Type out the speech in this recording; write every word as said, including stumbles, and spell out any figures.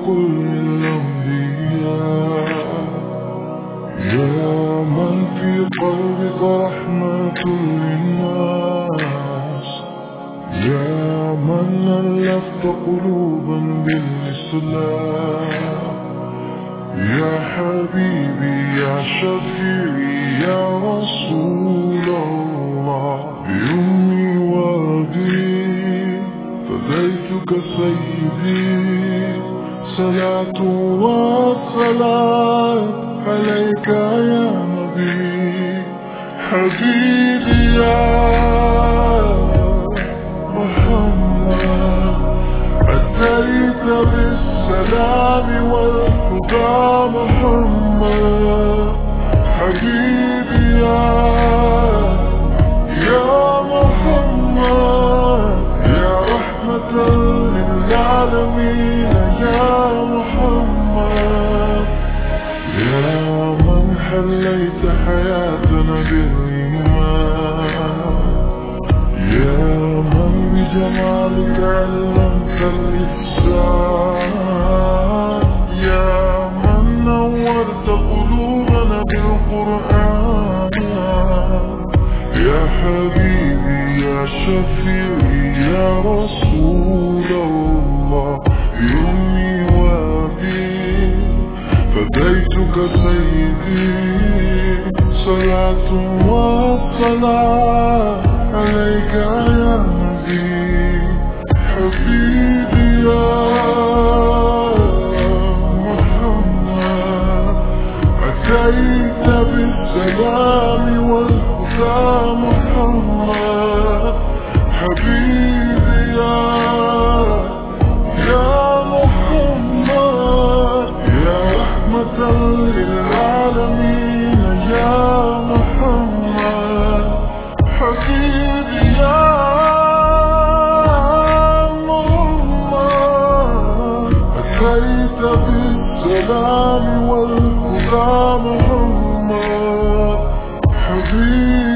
كل الأنبياء، يا من في قلبك رحمة للناس، يا من ألفت قلوبا بالإسلام، يا حبيبي يا شفيعي يا رسول الله، بأمي وأبي فديتك سيدي، صلاة والسلام عليك يا نبي. حبيبي يا محمد أتيت بالسلام والهدى محمد. حبيبي يا يا محمد يا رحمة للعالمين يا محمد، يا من حليت حياتنا بالإيمان، يا من بجمالك علمت الإحسان، يا من نورت قلوبنا بالقرآن، يا حبيبي يا شفيعي يا رسول الله، بأمي وأبي فديتك سيدي، صلاة والسلام عليك يا نبي. حبيبي يا محمد أتيت بالسلام والهدى محمد. حبيبي يا يا محمد يا رحمة للعالمين يا محمد. حبيبي يا محمد أتيت بالسلام والهدى محمد. حبيبي